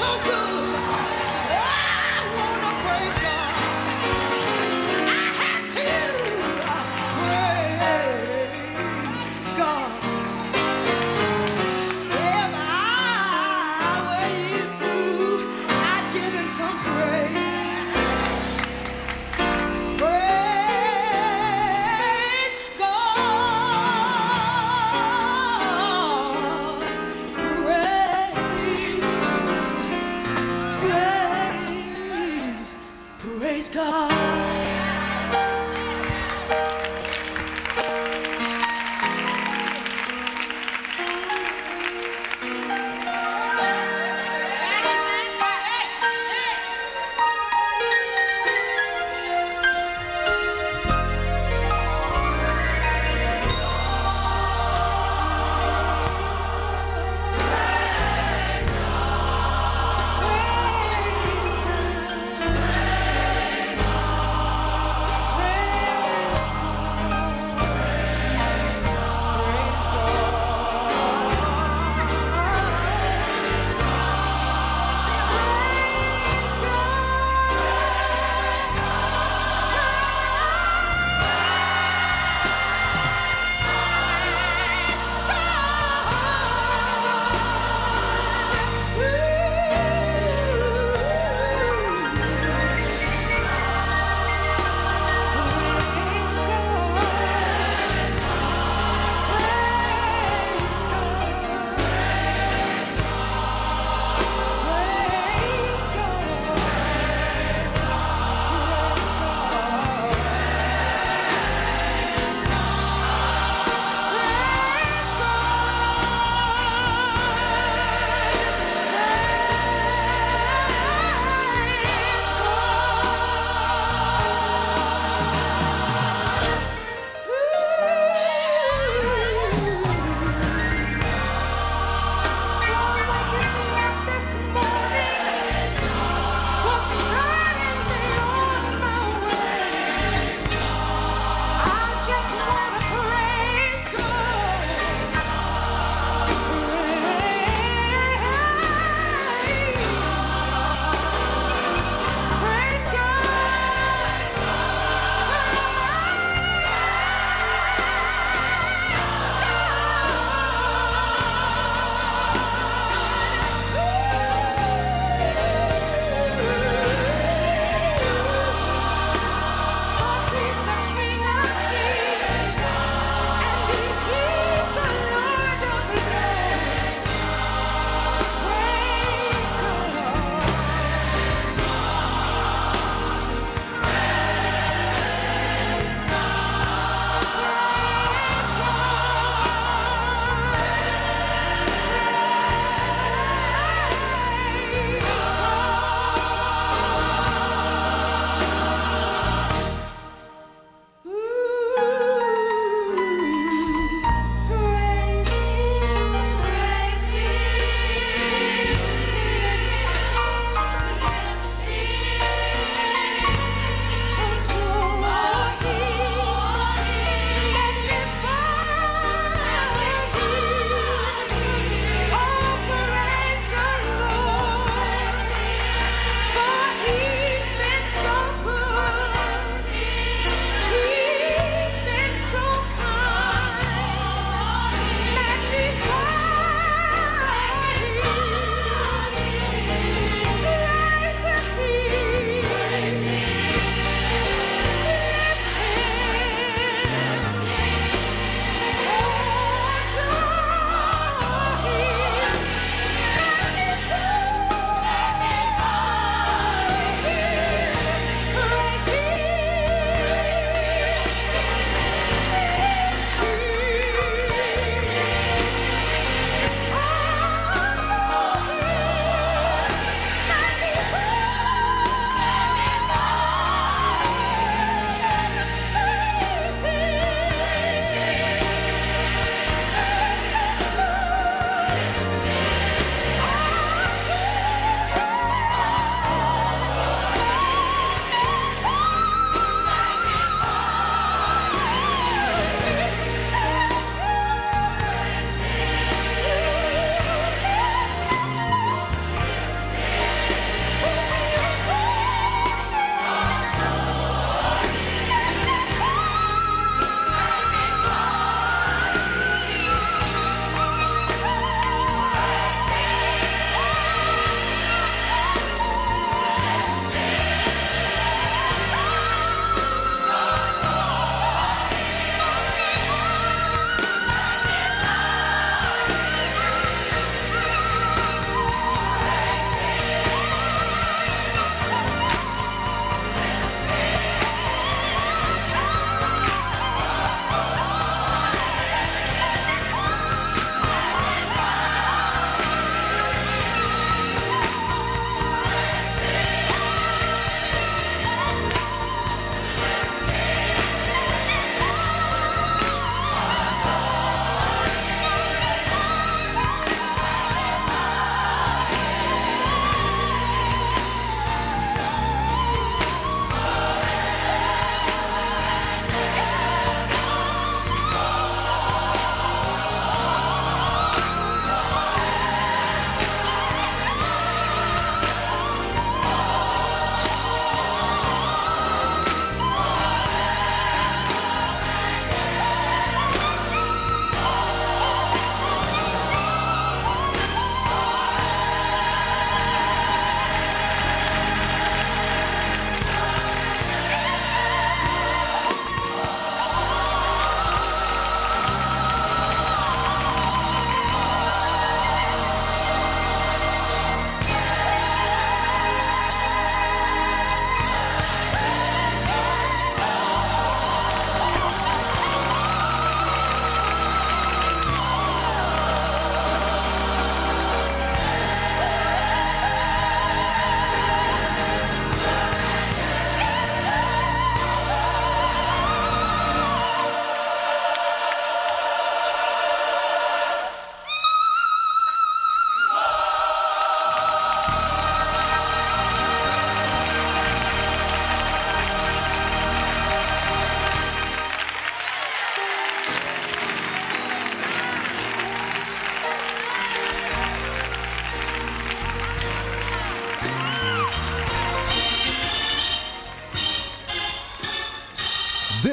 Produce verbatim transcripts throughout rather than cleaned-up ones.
so good. I wanna praise God. I have to praise God. If I were you, I'd give him some praise. Praise God. Praise.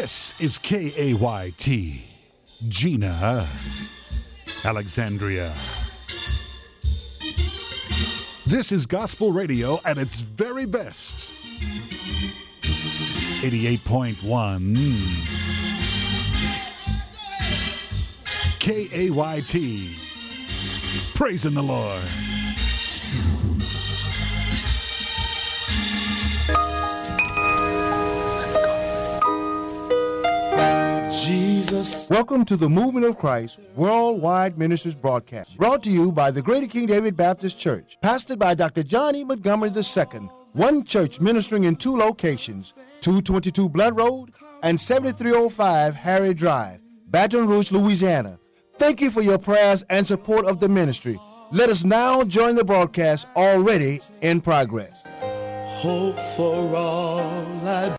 This is K A Y T, Gina, Alexandria. This is gospel radio at its very best. eighty-eight point one K A Y T, praising the Lord. Jesus. Welcome to the Movement of Christ Worldwide Ministries broadcast, brought to you by the Greater King David Baptist Church, pastored by Doctor John E. Montgomery the Second, one church ministering in two locations, two twenty-two Blood Road and seventy-three oh five Harry Drive, Baton Rouge, Louisiana. Thank you for your prayers and support of the ministry. Let us now join the broadcast already in progress. Hope for all I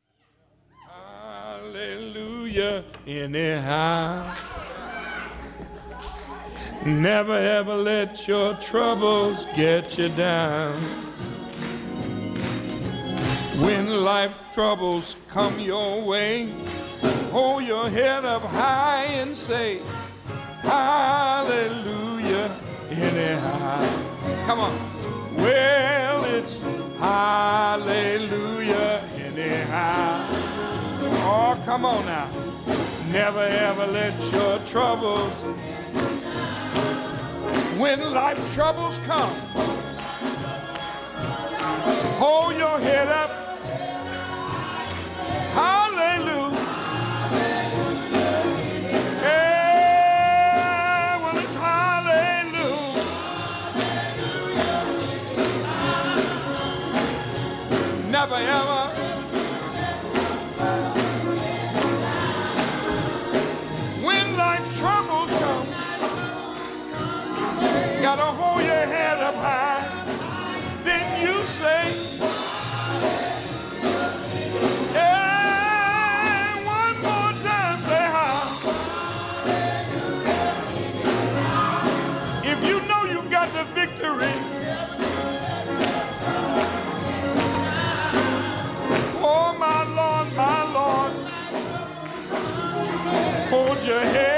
Hallelujah, anyhow. Never ever let your troubles get you down. When life troubles come your way, hold your head up high and say, hallelujah, anyhow. Come on. Well, it's hallelujah, anyhow. Oh, come on now. Never ever let your troubles, when life troubles come, hold your head up. Hallelujah. Yeah, well, it's hallelujah. Never ever. Troubles come, gotta hold your head up high. Then you say, yeah, one more time, say how. If you know you got the victory, oh my Lord, my Lord, hold your head.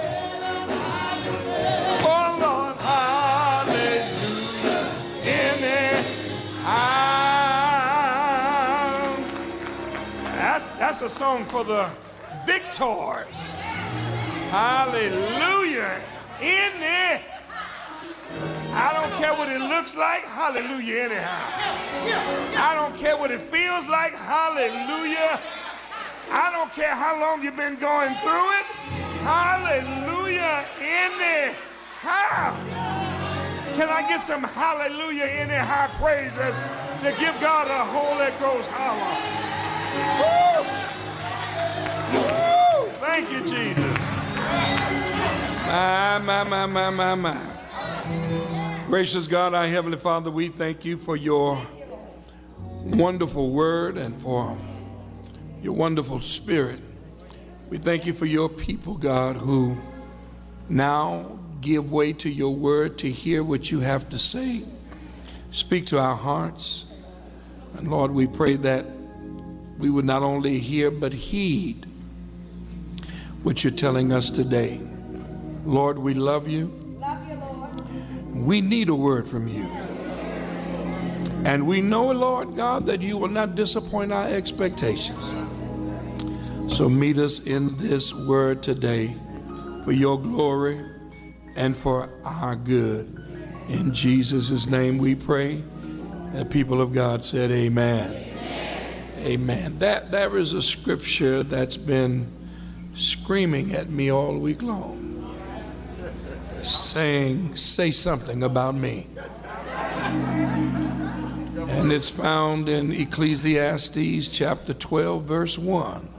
That's a song for the victors. Hallelujah. In there. I don't care what it looks like. Hallelujah anyhow. I don't care what it feels like. Hallelujah. I don't care how long you've been going through it. Hallelujah anyhow. Can I get some hallelujah anyhow praises to give God a Holy Ghost holler? Woo! Woo! Thank you, Jesus. My, my, my, my, my, my. Gracious God, our Heavenly Father, we thank you for your wonderful word and for your wonderful spirit. We thank you for your people, God, who now give way to your word to hear what you have to say. Speak to our hearts. And Lord, we pray that we would not only hear but heed what you're telling us today. Lord, we love you. Love you, Lord. We need a word from you. And we know, Lord God, that you will not disappoint our expectations. So meet us in this word today for your glory and for our good. In Jesus' name we pray. And the people of God said amen. Amen. That there is a scripture that's been screaming at me all week long, saying, say something about me. And it's found in Ecclesiastes chapter twelve, verse one.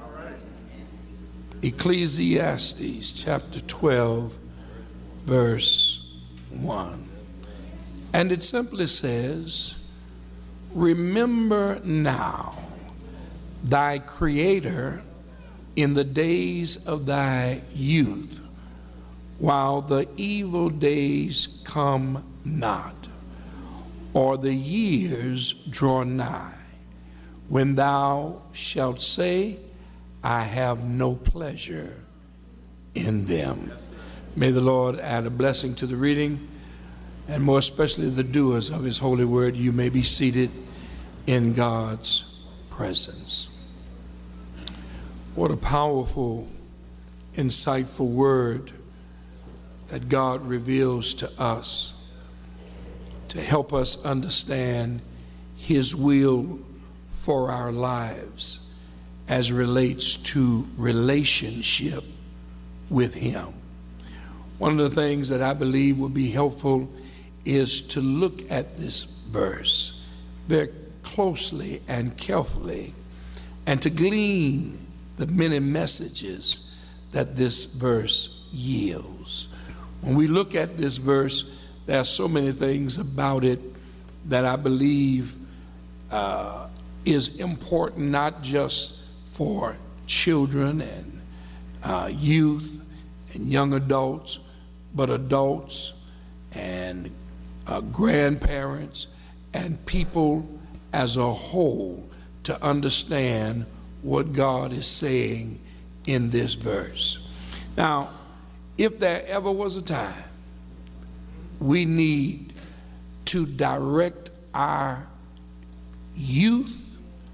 Ecclesiastes chapter twelve, verse one. And it simply says, remember now thy Creator in the days of thy youth, while the evil days come not, or the years draw nigh, when thou shalt say, I have no pleasure in them. May the Lord add a blessing to the reading, and more especially the doers of his holy word. You may be seated in God's presence. What a powerful, insightful word that God reveals to us to help us understand his will for our lives as relates to relationship with him. One of the things that I believe would be helpful is to look at this verse very closely and carefully, and to glean the many messages that this verse yields. When we look at this verse, there are so many things about it that I believe uh, is important, not just for children and uh, youth and young adults, but adults and uh, grandparents and people as a whole to understand what God is saying in this verse. Now, if there ever was a time we need to direct our youth,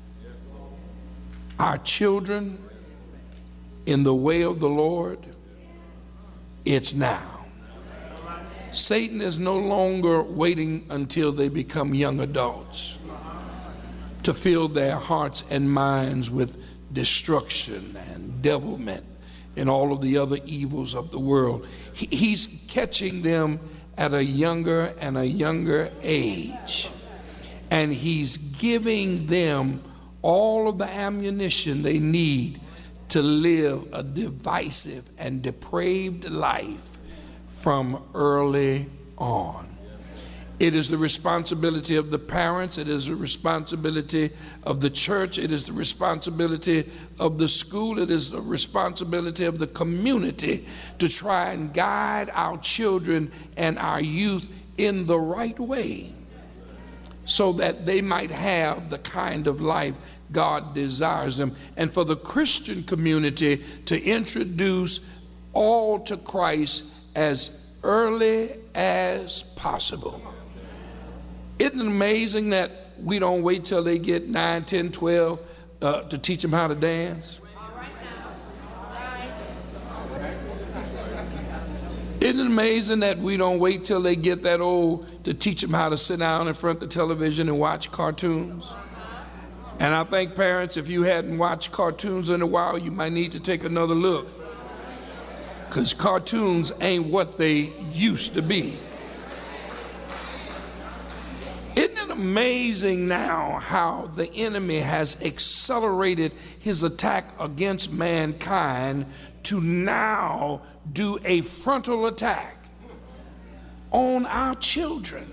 our children in the way of the Lord, it's now. Satan is no longer waiting until they become young adults to fill their hearts and minds with destruction and devilment and all of the other evils of the world. He, he's catching them at a younger and a younger age, and he's giving them all of the ammunition they need to live a divisive and depraved life from early on. It is the responsibility of the parents, it is the responsibility of the church, it is the responsibility of the school, it is the responsibility of the community to try and guide our children and our youth in the right way so that they might have the kind of life God desires them. And for the Christian community to introduce all to Christ as early as possible. Isn't it amazing that we don't wait till they get nine, ten, twelve uh, to teach them how to dance? Isn't it amazing that we don't wait till they get that old to teach them how to sit down in front of the television and watch cartoons? And I think, parents, if you hadn't watched cartoons in a while, you might need to take another look, because cartoons ain't what they used to be. Isn't it amazing now how the enemy has accelerated his attack against mankind to now do a frontal attack on our children?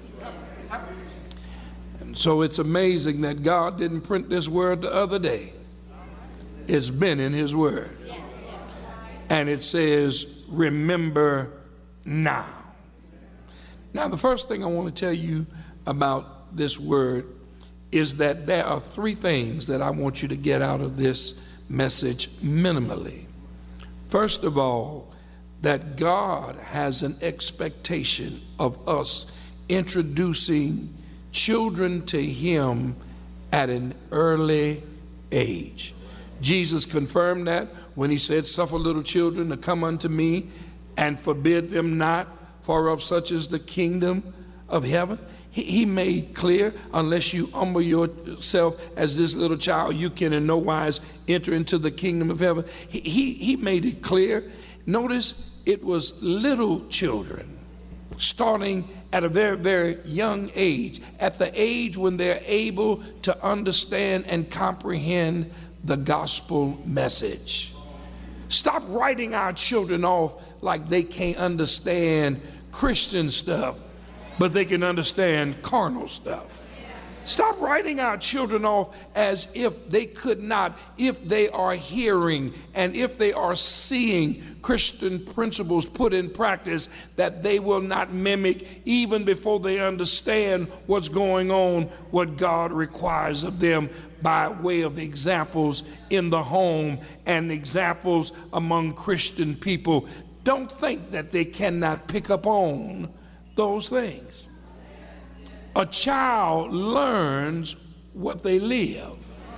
And so it's amazing that God didn't print this word the other day. It's been in his word. And it says, remember now. Now, the first thing I want to tell you about this word is that there are three things that I want you to get out of this message minimally. First of all, that God has an expectation of us introducing children to him at an early age. Jesus confirmed that when he said, suffer little children to come unto me and forbid them not, for of such is the kingdom of heaven. He, he made clear, unless you humble yourself as this little child, you can in no wise enter into the kingdom of heaven. He, he, he made it clear. Notice it was little children, starting at a very, very young age, at the age when they're able to understand and comprehend the gospel message. Stop writing our children off like they can't understand Christian stuff, but they can understand carnal stuff. Stop writing our children off as if they could not, if they are hearing and if they are seeing Christian principles put in practice, that they will not mimic even before they understand what's going on, what God requires of them by way of examples in the home and examples among Christian people. Don't think that they cannot pick up on those things. A child learns what they live.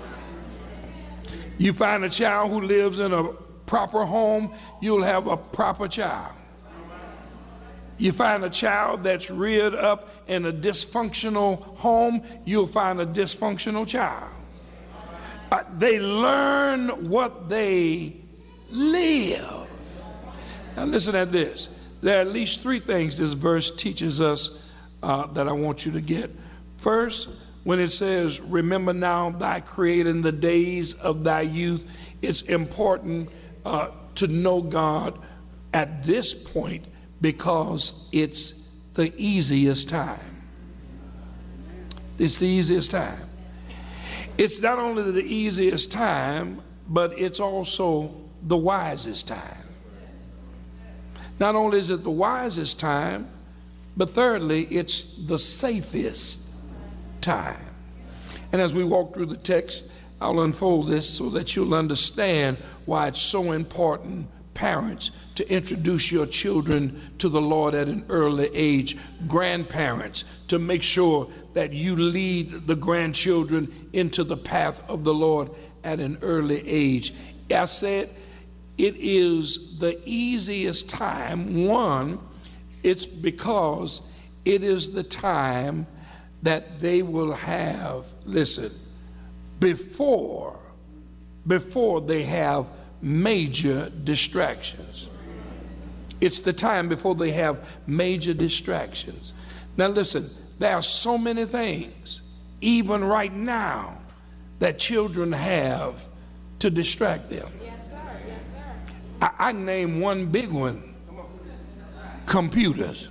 You find a child who lives in a proper home, you'll have a proper child. You find a child that's reared up in a dysfunctional home, you'll find a dysfunctional child. Uh, they learn what they live. Now listen at this. There are at least three things this verse teaches us Uh, that I want you to get. First, when it says, remember now thy creator in the days of thy youth, it's important uh, to know God at this point because it's the easiest time. It's the easiest time. It's not only the easiest time, but it's also the wisest time. Not only is it the wisest time, but thirdly, it's the safest time. And as we walk through the text, I'll unfold this so that you'll understand why it's so important, parents, to introduce your children to the Lord at an early age. Grandparents, to make sure that you lead the grandchildren into the path of the Lord at an early age. I said it is the easiest time. One, it's because it is the time that they will have, listen, before, before they have major distractions. It's the time before they have major distractions. Now listen, there are so many things, even right now, that children have to distract them. Yes, sir. Yes, sir. I, I can name one big one. Computers.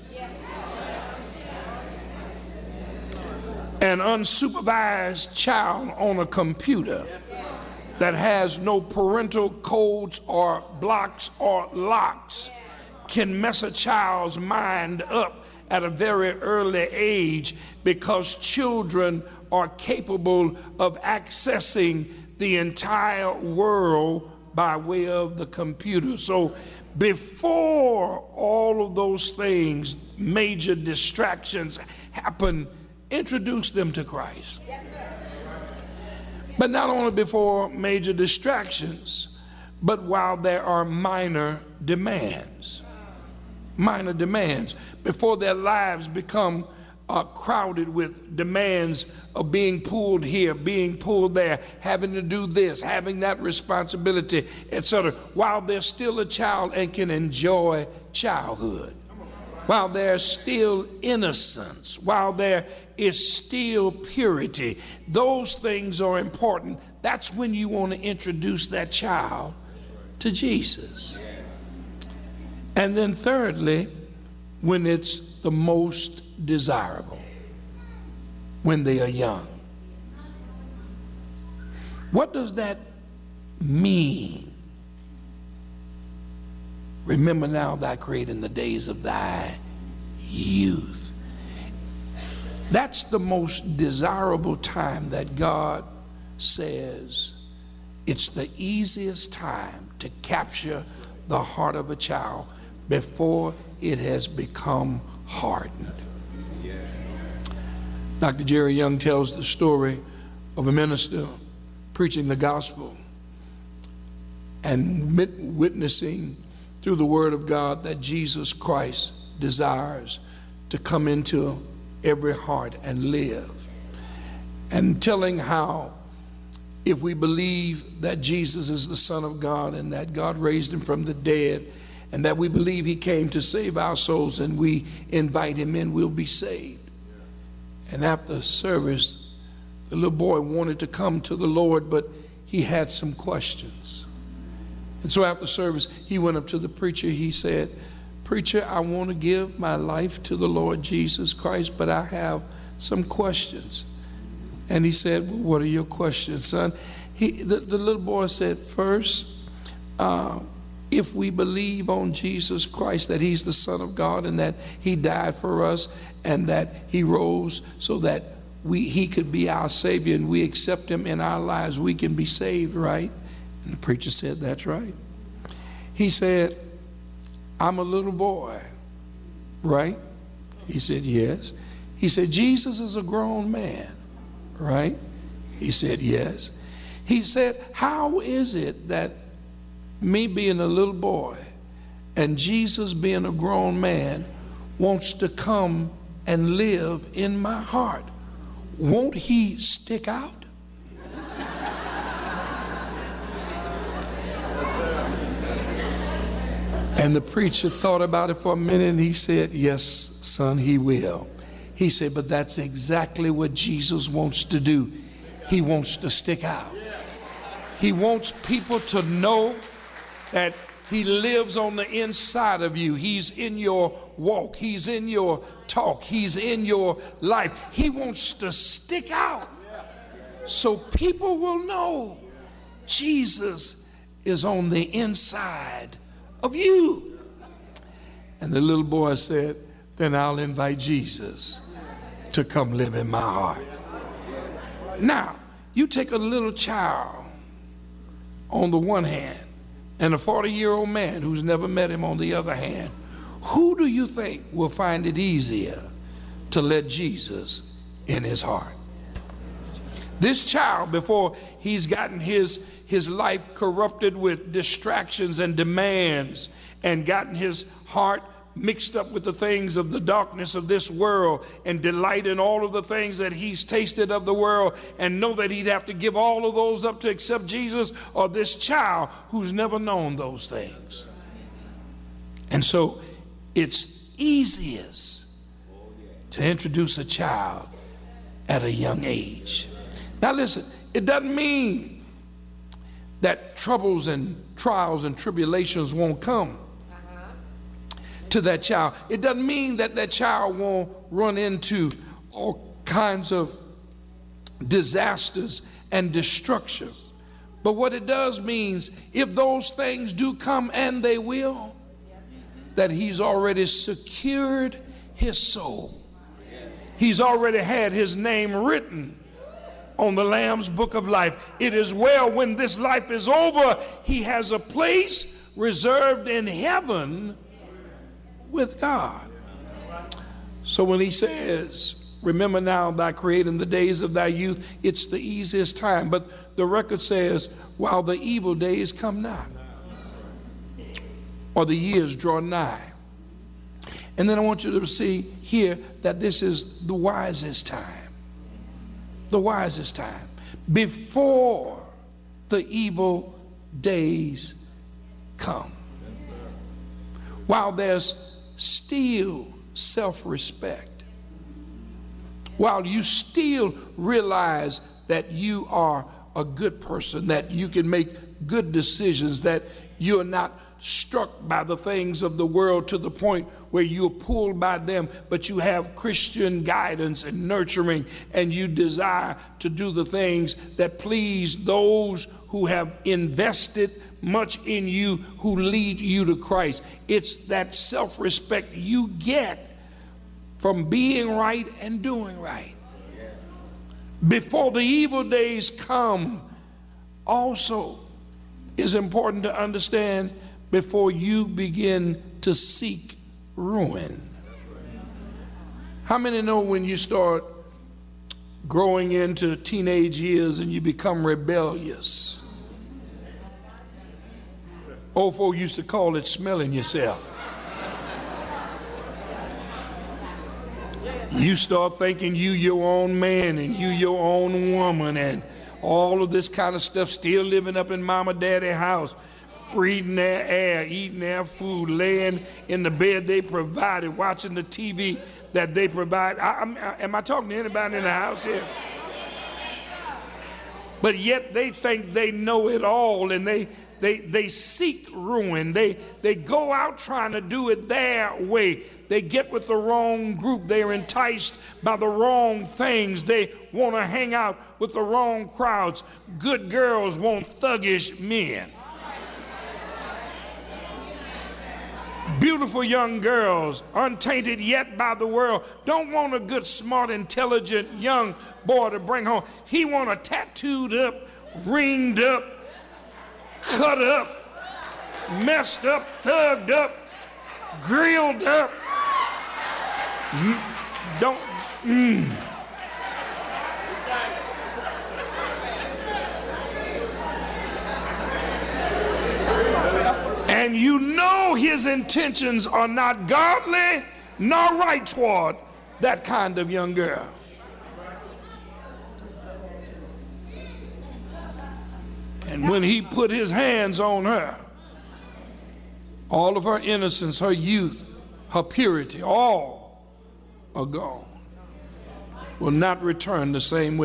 An unsupervised child on a computer that has no parental codes or blocks or locks can mess a child's mind up at a very early age, because children are capable of accessing the entire world by way of the computer. So before all of those things, major distractions happen, introduce them to Christ. Yes, sir. But not only before major distractions, but while there are minor demands. Minor demands. Before their lives become uh, crowded with demands of being pulled here, being pulled there, having to do this, having that responsibility, et cetera. While they're still a child and can enjoy childhood, while there's still innocence, while there is still purity, those things are important. That's when you want to introduce that child to Jesus. And then thirdly, when it's the most desirable, when they are young. What does that mean? Remember now thy creator in the days of thy youth. That's the most desirable time that God says it's the easiest time to capture the heart of a child before it has become hardened. Doctor Jerry Young tells the story of a minister preaching the gospel and witnessing through the word of God that Jesus Christ desires to come into every heart and live, and telling how if we believe that Jesus is the Son of God and that God raised him from the dead and that we believe he came to save our souls and we invite him in, we'll be saved. And after service, the little boy wanted to come to the Lord, but he had some questions. And so after service, he went up to the preacher. He said, "Preacher, I want to give my life to the Lord Jesus Christ, but I have some questions." And he said, well, what are your questions, son? He, the, the little boy said, first, uh, if we believe on Jesus Christ, that he's the Son of God and that he died for us and that he rose so that we, he could be our Savior and we accept him in our lives, we can be saved, right? And the preacher said, that's right. He said, I'm a little boy, right? He said, yes. He said, Jesus is a grown man, right? He said, yes. He said, how is it that me being a little boy and Jesus being a grown man wants to come and live in my heart? Won't he stick out? And the preacher thought about it for a minute and he said, yes, son, he will. He said, but that's exactly what Jesus wants to do. He wants to stick out. He wants people to know that he lives on the inside of you. He's in your walk. He's in your talk. He's in your life. He wants to stick out so people will know Jesus is on the inside of you. And the little boy said, then I'll invite Jesus to come live in my heart. Now, you take a little child on the one hand and a forty-year-old man who's never met him on the other hand. Who do you think will find it easier to let Jesus in his heart? This child, before he's gotten his, his life corrupted with distractions and demands and gotten his heart mixed up with the things of the darkness of this world and delight in all of the things that he's tasted of the world and know that he'd have to give all of those up to accept Jesus, or this child who's never known those things. And so it's easiest to introduce a child at a young age. Now listen, it doesn't mean that troubles and trials and tribulations won't come to that child. It doesn't mean that that child won't run into all kinds of disasters and destruction. But what it does means, if those things do come, and they will, that he's already secured his soul. He's already had his name written on the Lamb's book of life. It is well, when this life is over, he has a place reserved in heaven with God. So when he says, remember now thy creator in the days of thy youth, it's the easiest time. But the record says, while the evil days come not, or the years draw nigh. And then I want you to see here that this is the wisest time. The wisest time. Before the evil days come. While there's still self-respect, while you still realize that you are a good person, that you can make good decisions, that you're not struck by the things of the world to the point where you're pulled by them, but you have Christian guidance and nurturing, and you desire to do the things that please those who have invested much in you, who lead you to Christ. It's that self-respect you get from being right and doing right. Before the evil days come, also is important to understand, before you begin to seek ruin. How many know when you start growing into teenage years and you become rebellious? Old folk used to call it smelling yourself. You start thinking you your own man and you your own woman and all of this kind of stuff, still living up in mama daddy house, breathing their air, eating their food, laying in the bed they provided, watching the T V that they provide. I, I'm, I, am I talking to anybody in the house here? But yet they think they know it all, and they they, they seek ruin. They, they go out trying to do it their way. They get with the wrong group. They're enticed by the wrong things. They want to hang out with the wrong crowds. Good girls want thuggish men. Beautiful young girls, untainted yet by the world, don't want a good, smart, intelligent young boy to bring home. He want a tattooed up, ringed up, cut up, messed up, thugged up, grilled up. Mm, don't, mm. And you know his intentions are not godly nor right toward that kind of young girl. And when he put his hands on her, all of her innocence, her youth, her purity, all are gone. Will not return the same way.